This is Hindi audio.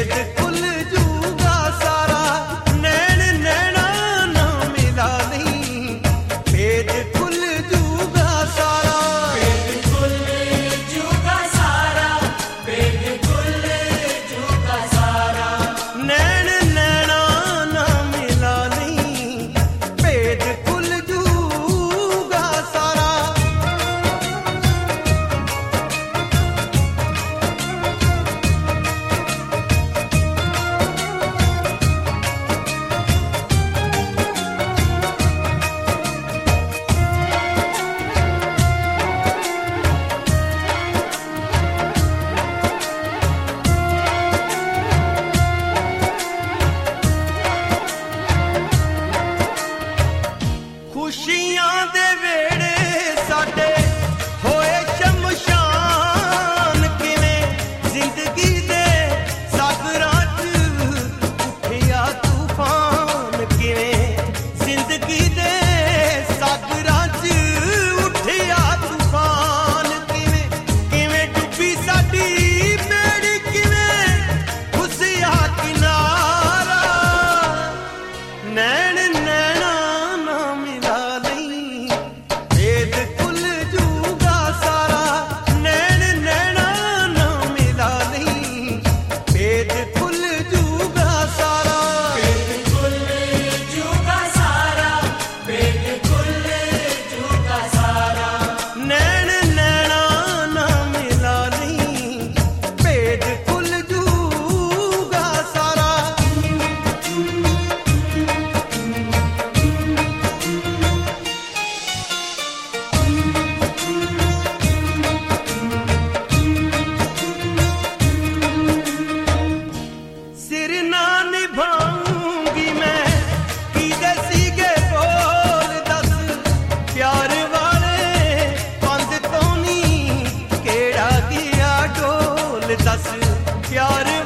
भेद खुल जूगा सारा, नैन नैना ना मिला नहीं, भेद खुल जूगा सारा, भेद खुल जूगा सारा, भेद खुल जूगा सारा, नैन नैना ना मिला नहीं, भेद खुल जूगा सारा। खुशियां दे वेड़े साडे होए शमशान, किवें जिंदगी दे सागरां च उठिया तूफान, किवें जिंदगी दे सागरां च उठिया तूफान, किवें किवें डुबी साडी बेड़ी, किवें खुशिया किनारा, नैन नैना ना मिला नहीं, भेद खुल जूगा सारा, नैन नैना ना मिला नहीं, भेद खुल जूगा सारा, भेद खुल जूगा सारा, भेद खुल जूगा सारा, नैन नैना ना मिला नहीं, भेद खुल जूगा सारा। सिर ना निभाऊंगी मैं की दसीगे बोल दस, प्यार वाले पंद तो नी केड़ा दिया डोल दस, प्यार